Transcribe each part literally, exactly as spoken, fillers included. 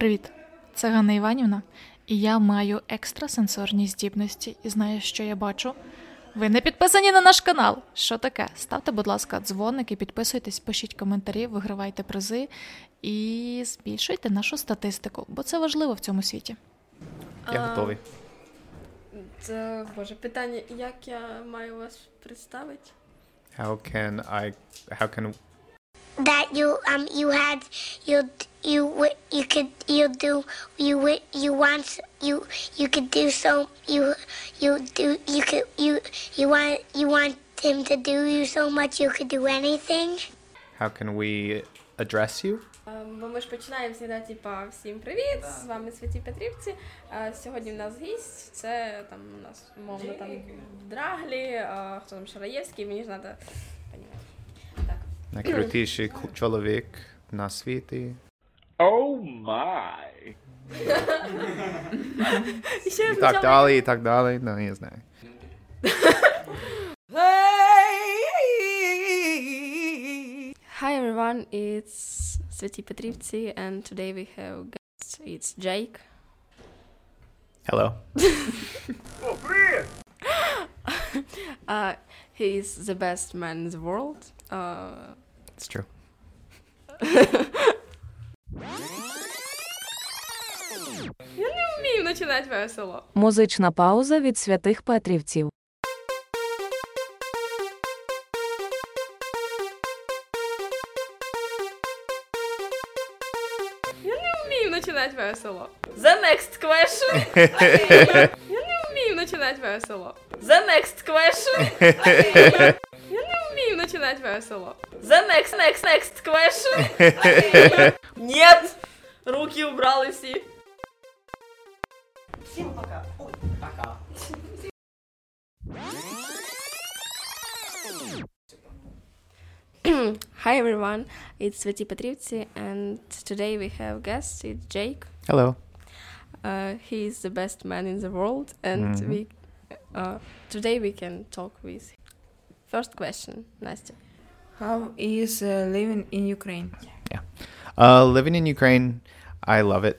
Привіт, це Ганна Іванівна, і я маю екстрасенсорні здібності і знаю, що я бачу. Ви не підписані на наш канал. Що таке? Ставте, будь ласка, дзвоник і підписуйтесь, пишіть коментарі, вигравайте призи і збільшуйте нашу статистику, бо це важливо в цьому світі. Я а, готовий. Це, боже, питання, як я маю вас представити? How can I, how can... That you um you had you you you could you do you you want you you could do so you you do you could you you want you want him to do you so much you could do anything. How can we address you? Бо ми ж починаємо завжди, типа, всім привіт, з вами Святі Петрівці. Сьогодні в нас гість, це там у нас, умовно, там Драглі, хто там Шараєвський, мені ж треба розуміти. Так. Найкрутіший чоловік на світі. Oh my! І так далі, і так далі, ну, я знаю. Hi everyone, it's Святі Петрівці, and today we have guests. It's Jake. Hello. Oh, привет! uh, he is the best man in the world. Uh, It's true. Я не вмію починати весело. Музична пауза від Святих Петрівців. Я не вмію починати весело. The next question. Я не вмію починати весело. The next question. Я не вмію починати весело. The next, next, next question. Нет! Руки убрали всі. Всем пока. Ой, пока. Hi everyone, it's Святі Петрівці, and today we have guests, it's Jake. Hello. Uh, he is the best man in the world, and Mhm. we uh, today we can talk with him. First question, Nastya. How is uh, living in Ukraine? Uh, living in Ukraine, I love it.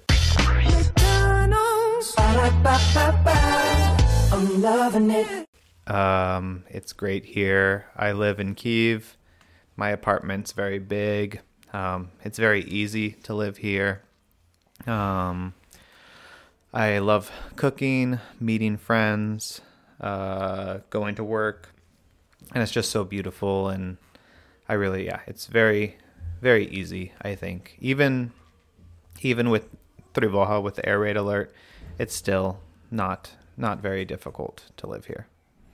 I'm loving it. Um, it's great here. I live in Kyiv. My apartment's very big. Um, it's very easy to live here. Um, I love cooking, meeting friends, uh, going to work, and it's just so beautiful. And I really, yeah, it's very, very easy, I think. Even, even with Trivoha, with the air raid alert, it's still not, not very difficult to live here.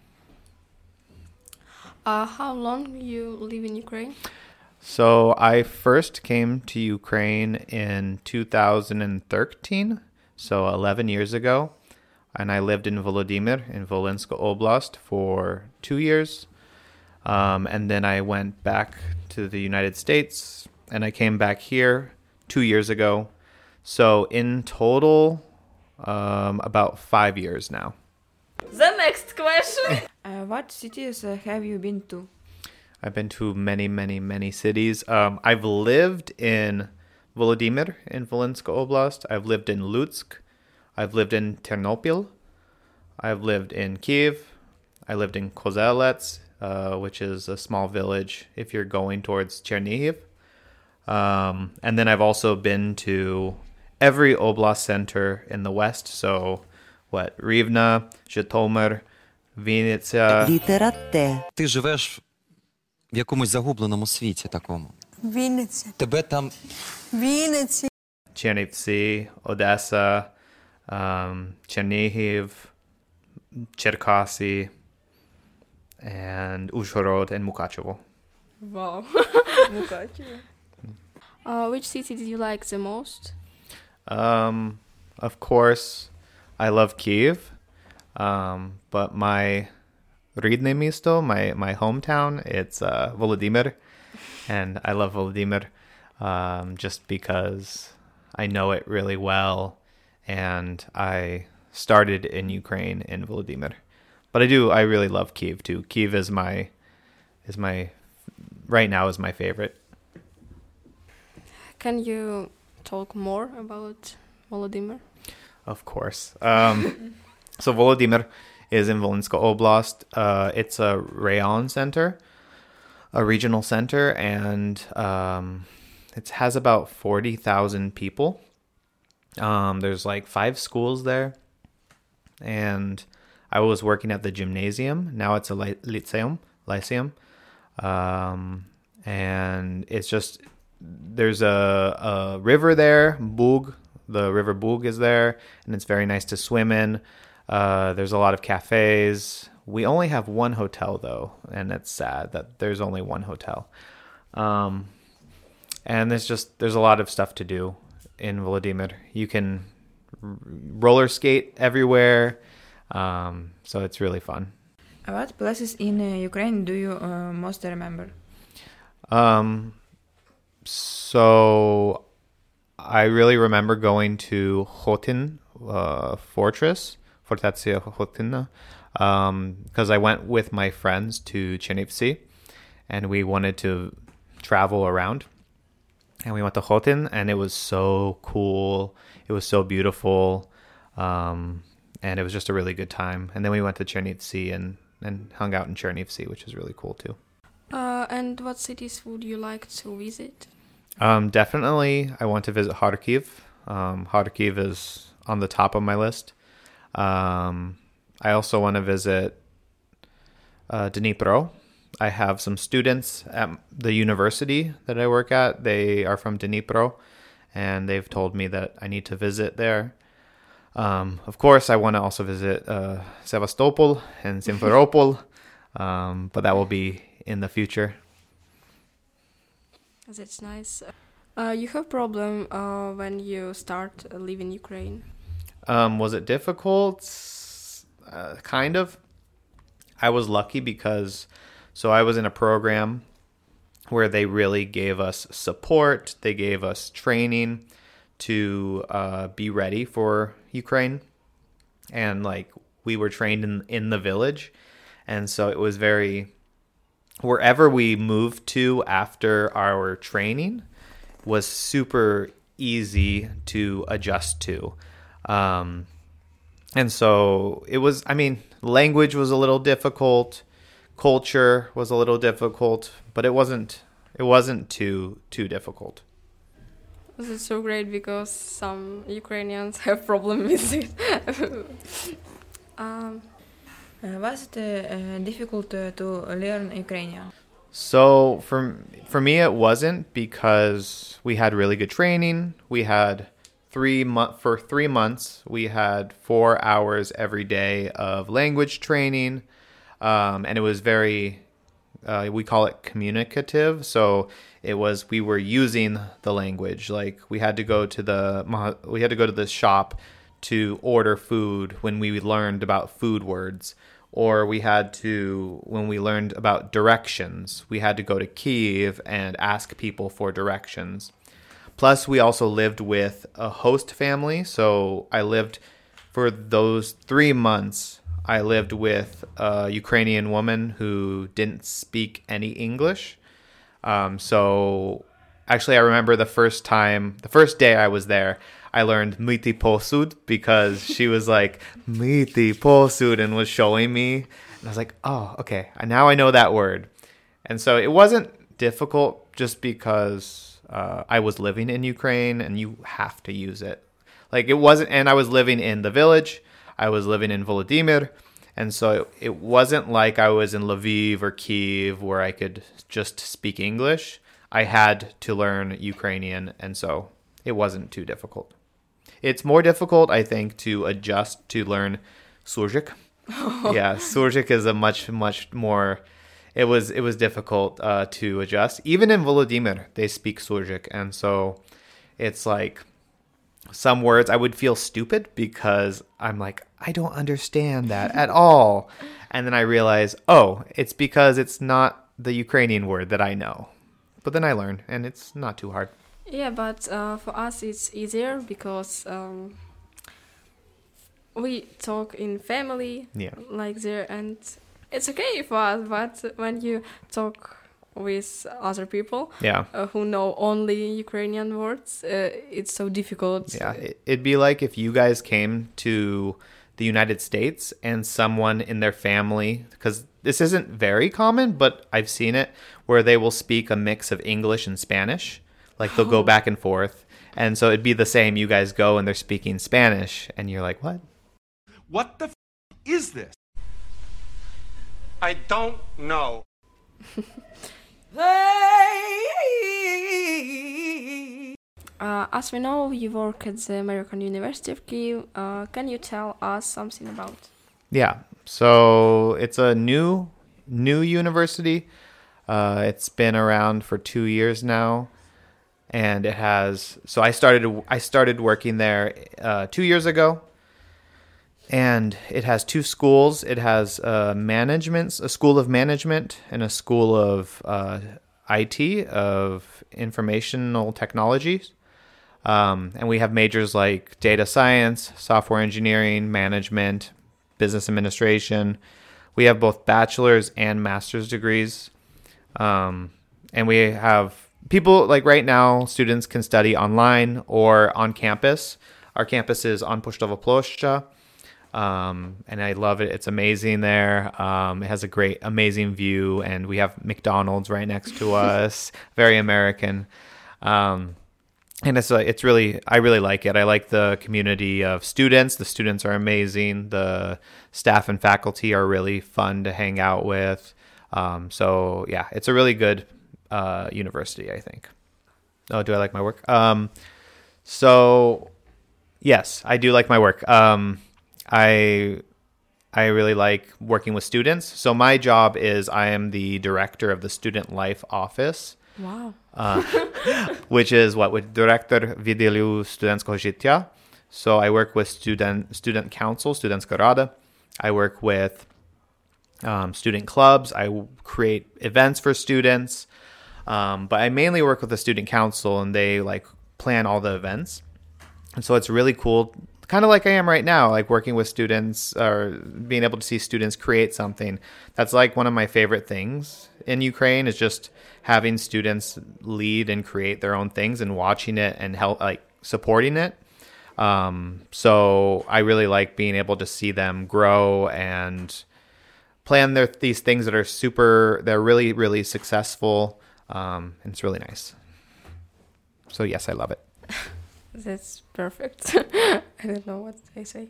Uh, how long you live in Ukraine? So I first came to Ukraine in two thousand thirteen, so eleven years ago, and I lived in Volodymyr in Volynska Oblast for two years, um, and then I went back to the United States, and I came back here two years ago. So in total, um, about five years now. The next question. Uh, what cities uh, have you been to? I've been to many, many, many cities. Um, I've lived in Volodymyr in Volynska Oblast. I've lived in Lutsk. I've lived in Ternopil. I've lived in Kyiv. I lived in Kozelets, uh, which is a small village if you're going towards Chernihiv. Um, and then I've also been to every oblast center in the west. So, what, Rivne, Zhytomyr, Vinnytsia. Літера Т. Ти живеш в якомусь загубленому світі такому. Вінниці. Тебе там... Вінниці. Chernivtsi, Odessa, um, Chernihiv, Cherkasy, and Uzhhorod and Mukachevo. Wow. Mukachevo. Uh, which city did you like the most? Um, of course, I love Kyiv, um, but my Rydne misto, my, my hometown, it's uh, Volodymyr, and I love Volodymyr um, just because I know it really well, and I started in Ukraine in Volodymyr. But I do, I really love Kyiv too. Kyiv is my, is my, right now is my favorite. Can you talk more about Volodymyr? Of course. Um, so Volodymyr is in Volynska Oblast. Uh, it's a rayon center, a regional center, and um, it has about forty thousand people. Um, there's like five schools there, and I was working at the gymnasium. Now it's a li- lyceum, lyceum, um, and it's just there's a, a river there, Bug. The river Bug is there, and it's very nice to swim in. Uh, there's a lot of cafes. We only have one hotel though, and it's sad that there's only one hotel. Um, and there's just there's a lot of stuff to do in Volodymyr. You can r- roller skate everywhere, um, so it's really fun. What places in uh, Ukraine do you uh, most remember? Um, so I really remember going to Khotyn uh, Fortress, Fortacja Khotyna, um, because I went with my friends to Chernivtsi, and we wanted to travel around. And we went to Khotyn, and it was so cool. It was so beautiful, um, and it was just a really good time. And then we went to Chernivtsi and, and hung out in Chernivtsi, which is really cool too. Uh, and what cities would you like to visit? Um, definitely, I want to visit Kharkiv. Um, Kharkiv is on the top of my list. Um, I also want to visit uh, Dnipro. I have some students at the university that I work at. They are from Dnipro, and they've told me that I need to visit there. Um, of course, I want to also visit uh, Sevastopol and Simferopol, um, but that will be in the future. That's nice. Uh, you have problem uh, when you start uh, living in Ukraine? Um, was it difficult? Uh, kind of. I was lucky because so I was in a program where they really gave us support. They gave us training to uh, be ready for Ukraine. And like we were trained in, in the village. And so it was very, wherever we moved to after our training was super easy to adjust to. Um, and so it was, I mean, language was a little difficult. Culture was a little difficult, but it wasn't it wasn't too too difficult. This is so great because some Ukrainians have problem with it. um, uh, was it uh, uh, difficult uh, to learn Ukrainian? So for for me it wasn't because we had really good training. We had three month for three months we had four hours every day of language training. Um, and it was very, uh, we call it communicative. So it was, we were using the language. Like we had to go to the, we had to go to the shop to order food when we learned about food words. Or we had to, when we learned about directions, we had to go to Kyiv and ask people for directions. Plus we also lived with a host family. So I lived for those three months I lived with a Ukrainian woman who didn't speak any English. Um, so actually, I remember the first time, the first day I was there, I learned myti posud because she was like, myti posud, and was showing me. And I was like, oh, okay, now I know that word. And so it wasn't difficult just because uh, I was living in Ukraine and you have to use it. Like it wasn't, and I was living in the village. I was living in Volodymyr, and so it, it wasn't like I was in Lviv or Kyiv where I could just speak English. I had to learn Ukrainian, and so it wasn't too difficult. It's more difficult, I think, to adjust to learn Surzhyk. Yeah, Surzhyk is a much, much more, it was it was difficult uh, to adjust. Even in Volodymyr, they speak Surzhyk, and so it's like, some words I would feel stupid because I'm like, I don't understand that at all. And then I realize, oh, it's because it's not the Ukrainian word that I know. But then I learn, and it's not too hard. Yeah, but uh, for us it's easier because um, we talk in family, yeah. like there, and it's okay for us. But when you talk with other people Yeah. uh, who know only Ukrainian words. Uh, it's so difficult. Yeah, it- it'd be like if you guys came to the United States and someone in their family, because this isn't very common, but I've seen it, where they will speak a mix of English and Spanish. Like they'll go back and forth. And so it'd be the same. You guys go and they're speaking Spanish and you're like, what? What the f- is this? I don't know. Uh, as we know, you work at the American University of Kyiv. Uh, can you tell us something about? Yeah. So it's a new new university. Uh, it's been around for two years now, and it has. So I started I started working there uh, two years ago, and it has two schools. It has a management, a school of management, and a school of uh, I T, of informational technologies. Um, and we have majors like data science, software engineering, management, business administration. We have both bachelor's and master's degrees. Um, and we have people like right now, students can study online or on campus. Our campus is on Poštova Plošća. Um, and I love it. It's amazing there. Um, it has a great, amazing view, and we have McDonald's right next to us. Very American. Um, and it's uh, it's really, I really like it. I like the community of students. The students are amazing. The staff and faculty are really fun to hang out with. Um, so yeah, it's a really good uh, university, I think. Oh, do I like my work? Um, so yes, I do like my work. Um, I I really like working with students. So my job is I am the director of the Student Life Office. Wow. Uh, which is what? With Director Відділу студентського життя. So I work with student student council, Studentska Rada. I work with um, student clubs. I w- create events for students. Um, but I mainly work with the student council, and they like plan all the events. And so it's really cool, kind of like I am right now, like working with students or being able to see students create something. That's like one of my favorite things in Ukraine, is just having students lead and create their own things and watching it and help, like supporting it. Um, so I really like being able to see them grow and plan their these things that are super, they're really, really successful. Um, and it's really nice. So yes, I love it. That's perfect. I don't know what I say.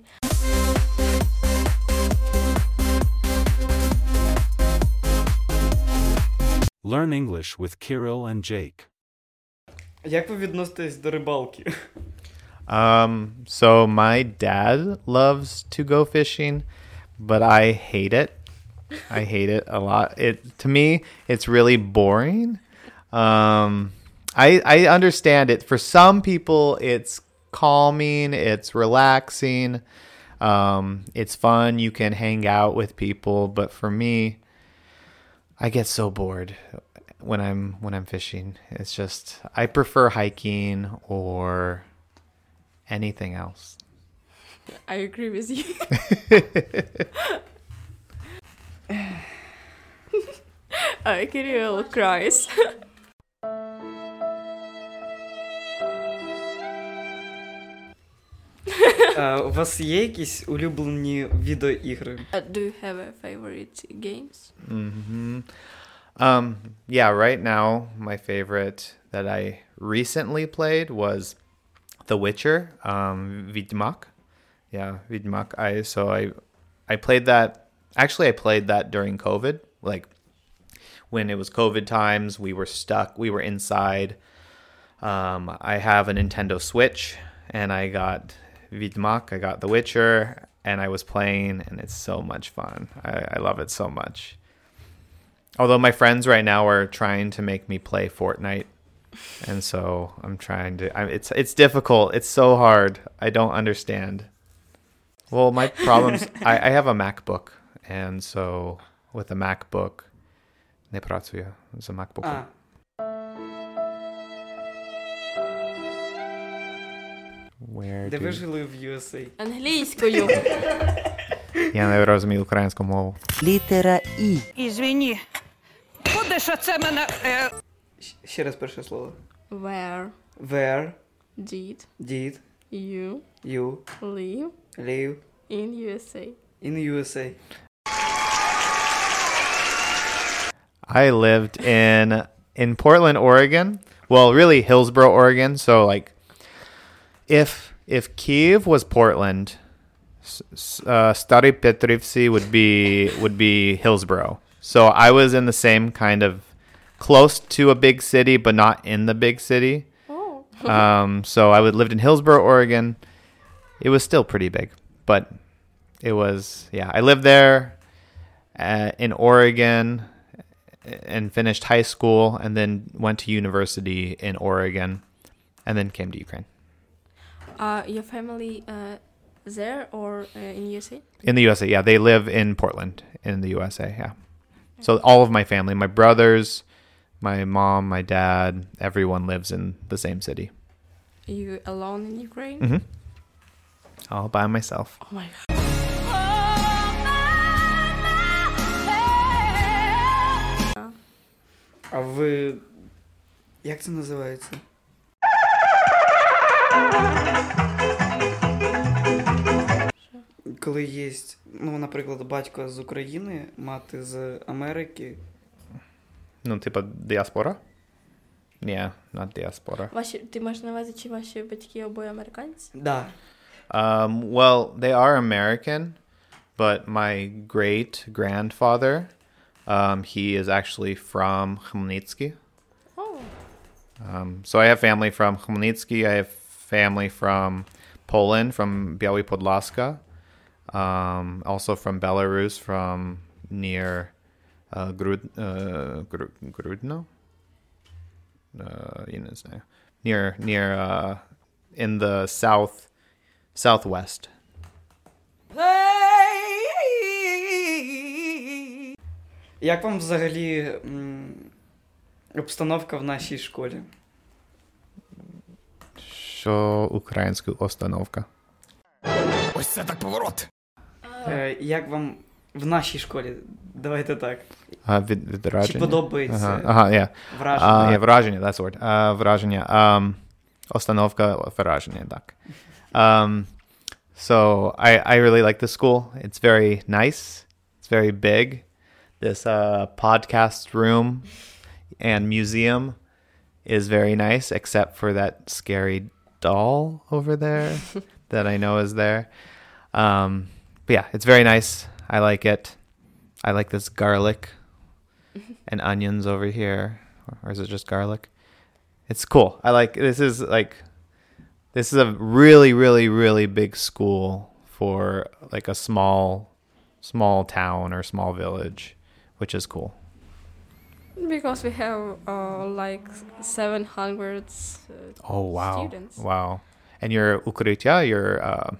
Learn English with Kirill and Jake. Як ви відноситесь до рибалки? Um, so my dad loves to go fishing, but I hate it. I hate it a lot. It to me, it's really boring. Um, I I understand it. For some people, it's calming, it's relaxing, um, it's fun. You can hang out with people, but for me, I get so bored when I'm when I'm fishing. It's just I prefer hiking or anything else. I agree with you. uh, Kirill cries. Uh, у вас є якісь улюблені відеоігри? Uh, do you have a favorite games? Mm-hmm. Um, yeah, right now, my favorite that I recently played was The Witcher, um, Vidmak. Yeah, Vidmak. I so I I played that. Actually, I played that during COVID. Like when it was COVID times, we were stuck. We were inside. Um, I have a Nintendo Switch, and I got Vidmak. I got The Witcher, and I was playing, and it's so much fun. I, I love it so much. Although my friends right now are trying to make me play Fortnite, and so I'm trying to. I, it's it's difficult. It's so hard. I don't understand. Well, my problems. I, I have a MacBook, and so with a MacBook, не працює з MacBook. А. Where Де do... ви жили в ю ес ей? Англійською. Я не розумію українську мову. Літера І. Извини. виходить, що це мене... Е... Щ- Ще раз перше слово. Where Where did did you you live live in U S A? in U S A? I lived in in Portland, Oregon. Well, really Hillsboro, Oregon. So like, if if Kyiv was Portland, s- s- uh, Stary Petrivci would be would be Hillsboro. So I was in the same kind of close to a big city, but not in the big city. Oh. Um, so I would lived in Hillsboro, Oregon. It was still pretty big, but it was yeah. I lived there uh, in Oregon and finished high school, and then went to university in Oregon, and then came to Ukraine. Uh, your family uh, there or uh, in U S A? In the U S A, yeah, they live in Portland, in the U S A, yeah. So all of my family, my brothers, my mom, my dad, everyone lives in the same city. Are you alone in Ukraine? Mm-hmm. All by myself. Oh my god. А ви... Як це називається? Коли є, ну, наприклад, батько з України, мати з Америки. Ну, типа діаспора? Ні, not diaspora. Ваші, ти маєш на увазі, чи ваші батьки обоє американці? Да. Um, well, they are American, but my great grandfather, um, he is actually from Khmelnytsky. Oh. Um, so I have family from Khmelnytsky. I have family from Poland, from Biały Podlaska. Um, also from Belarus, from near uh, Grud, uh, Gru- Grudno. Uh, you know, near near uh, in the south southwest. Як вам взагалі м, обстановка в нашій школі? Що українська установка? Ось це так поворот! Е, як вам в нашій школі? Давайте так. А, від, від враження? Чи подобається? Ага, ага yeah. Враження. Uh, yeah, враження, that's the word. Uh, враження. Um, установка, враження, так. Um, so I, I really like this school. It's very nice. It's very big. This uh, podcast room and museum is very nice, except for that scary doll over there that I know is there. Um, but yeah, it's very nice. I like it. I like this garlic and onions over here. Or is it just garlic? It's cool. I like, this is like, this is a really, really, really big school for like a small, small town or small village, which is cool. Because we have uh, like seven hundred uh, Oh, wow. students. Wow. And your ukrytya, your uh,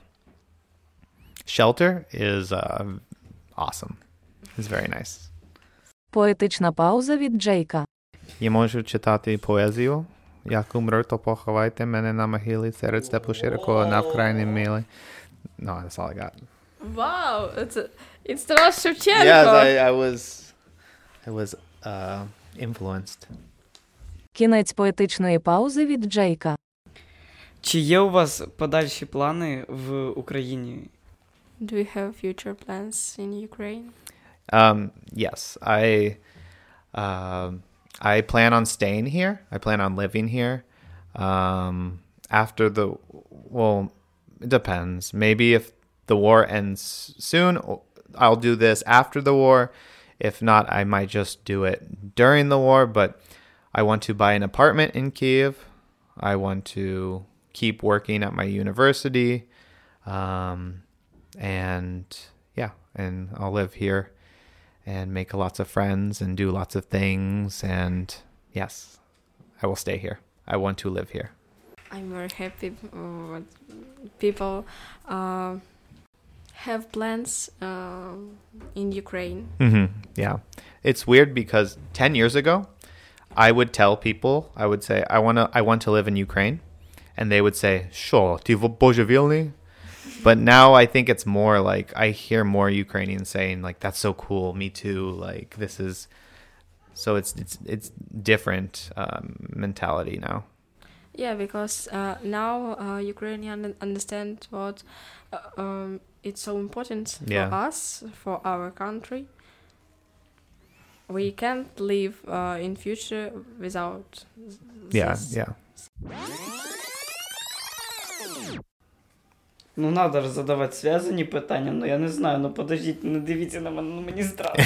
shelter is uh, awesome. It's very nice. Поетична пауза від Джейка. Я можу читати поезію. Як умру, то поховайте мене на могилі серед степу широкого на вкрайній милі. No, that's all I got. Wow, it's a, it's Taras Shevchenko. Yes, I, I was, I was uh, influenced. Кінець поетичної паузи від Джейка. Чи є у вас подальші плани в Україні? Do you have future plans in Ukraine? Um, yes, I, uh, I plan on staying here. I plan on living here. Um, after the, well, it depends. Maybe if the war ends soon, I'll do this after the war. If not, I might just do it during the war. But I want to buy an apartment in Kyiv. I want to keep working at my university. Um, and yeah, and I'll live here and make lots of friends and do lots of things. And yes, I will stay here. I want to live here. I'm very happy uh, people uh, have plans uh, in Ukraine. Mm-hmm. Yeah. It's weird because ten years ago, I would tell people, I would say, I want to I want to live in Ukraine. And they would say, sure, ty bozhevilny. But now I think it's more like, I hear more Ukrainians saying, like, that's so cool, me too. Like, this is, So it's it's it's different um, mentality now. Yeah, because uh, now uh, Ukrainian understand what uh, um, it's so important for Yeah. us, for our country. We can't live uh, in future without this. Yeah, yeah. Ну, надо ж задавати зв'язані питання, ну я не знаю, ну подождіть, не дивіться на мене, ну мені страшно.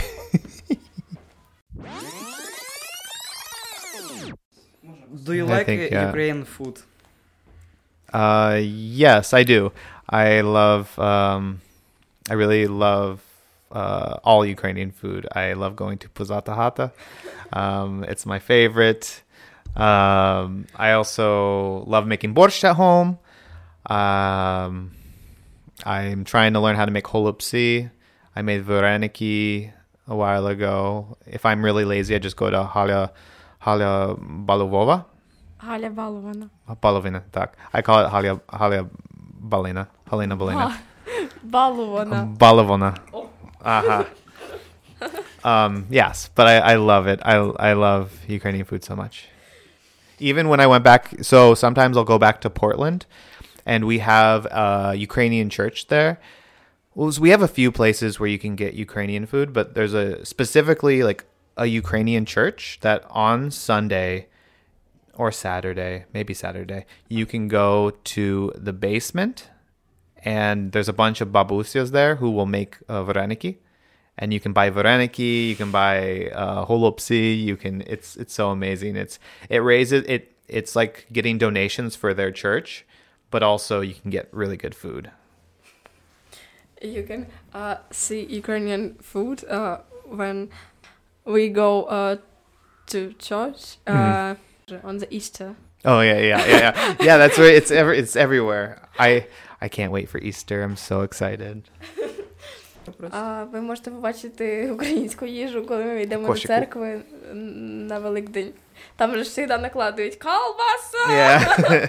Do you I like think, uh, yeah. Ukrainian food? Uh, yes, I do. I love. Um, I really love uh, all Ukrainian food. I love going to Puzata Hata. Um, it's my favorite. Um, I also love making borscht at home. Um, I'm trying to learn how to make holupsi. I made vareniki a while ago. If I'm really lazy, I just go to Halia Halia Baluvova. Галя Балована. Balovina, tak. I call it Halia Halia Balina. Halina Balina. Балована. Balovona. Uh-huh. um, yes, but I, I love it. I I love Ukrainian food so much. Even when I went back, so sometimes I'll go back to Portland, and we have a Ukrainian church there. Well, so we have a few places where you can get Ukrainian food, but there's a specifically like a Ukrainian church that on Sunday or Saturday, maybe Saturday, you can go to the basement, and there's a bunch of babusias there who will make uh, vareniki, and you can buy vareniki, you can buy uh, holopsi, you can. It's it's so amazing. It's it raises it. It's like getting donations for their church, but also you can get really good food. You can uh, see Ukrainian food uh, when we go uh, to church uh, mm-hmm. on the Easter. Oh yeah, yeah, yeah, yeah. Yeah, that's right. It's ever it's everywhere. I I can't wait for Easter. I'm so excited. А ви можете побачити українську їжу, коли ми йдемо Кошику. до церкви на Великдень. Там же ж завжди накладують колбаса, Yeah.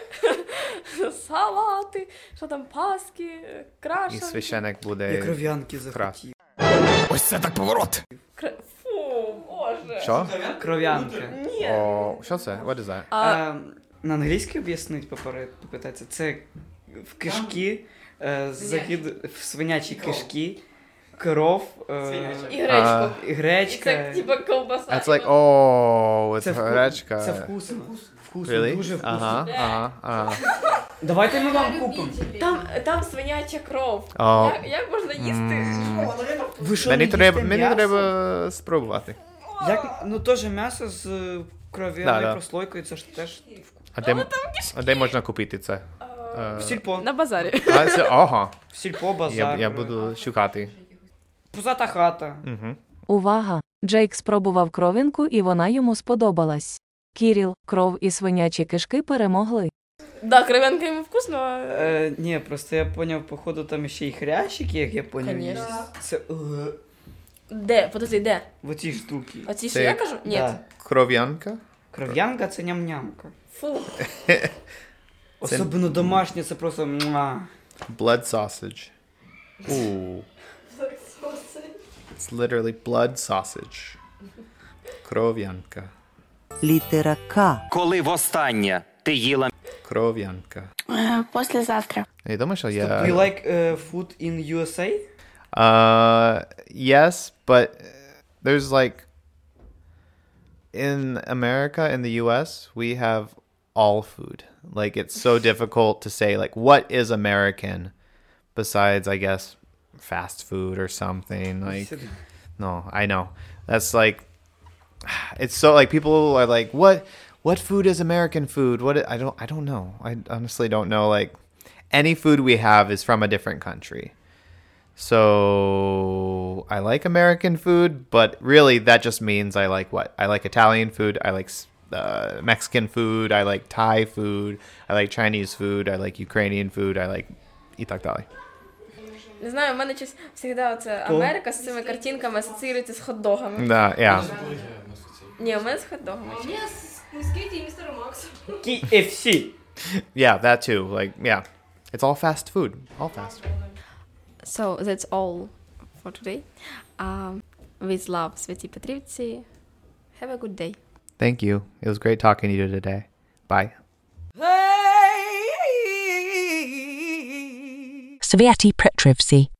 салати, що там, паски, І крашенки. священик буде. Я кров'янки захотів. Ось це так поворот. Кр... Фу, боже. Що? Кров'янка. Ні. О, що це? What is that? А, Е, на англійській об'яснить поперед, попитається. Це в кишки, е, закид в свинячі кишки, кров, е, І гречку. А, і І гречка. це типа ковбаса. It's like, oh, Це it's вку- гречка. Це вкусно. Вкусно, Really? дуже вкусно. Ага, ага, ага. Давайте ми вам купимо. Там, там свиняча кров. О. Як, як можна їсти? Ви що, Мені не треба, їсте мені м'ясо? треба спробувати. Як, ну теж м'ясо з е, кров'яною Да, да. прослойкою, це ж теж А де, а де можна купити це? в сільпо. На базарі. А, це, ага. В сільпо, базар. Я, я буду шукати. Пузата хата. Угу. Увага! Джейк спробував кров'янку і вона йому сподобалась. Кіріл, кров і свинячі кишки перемогли. Да, кров'янка йому вкусно. а- Е, ні, просто я поняв, походу там ще й хрящики, як я поняв. Конечно. є. Це е, Де? Подожди, де? в оці штуки. Оці, що Це- я кажу? Ні. Да. Кров'янка? Кров'янка це ням-нямка. Фу. Особливо домашнє, це просто муа. Blood sausage. Ooh. It's literally blood sausage. Кров'янка. Літера К. Коли востаннє ти їла Кров'янка. Послезавтра. Я думаю, що Do you я... like uh, food in ю ес ей? Uh, yes, but there's like... In America, in the U S, we have all food. Like, it's so difficult to say, like, what is American besides, I guess, fast food or something. Like, no, I know. That's like, it's so, like, people are like, what, what food is American food? What, I don't, I don't know. I honestly don't know. Like, any food we have is from a different country. So I like American food, but really that just means I like what? I like Italian food. I like uh, Mexican food. I like Thai food. I like Chinese food. I like Ukrainian food. I like і так далі. Не знаю, в мене щось завжди оце Америка з цими картинками асоціюється з хот-догами. Да, yeah. Ні, у мене з хот-догами. У меня с, с Кити и мистером Максом. кей еф сі. Yeah, that too. Like, yeah. It's all fast food. All fast food. So, that's all for today. Um, with love, Святій Петрівці. Have a good day. Thank you. It was great talking to you today. Bye. Sviati Petrovci.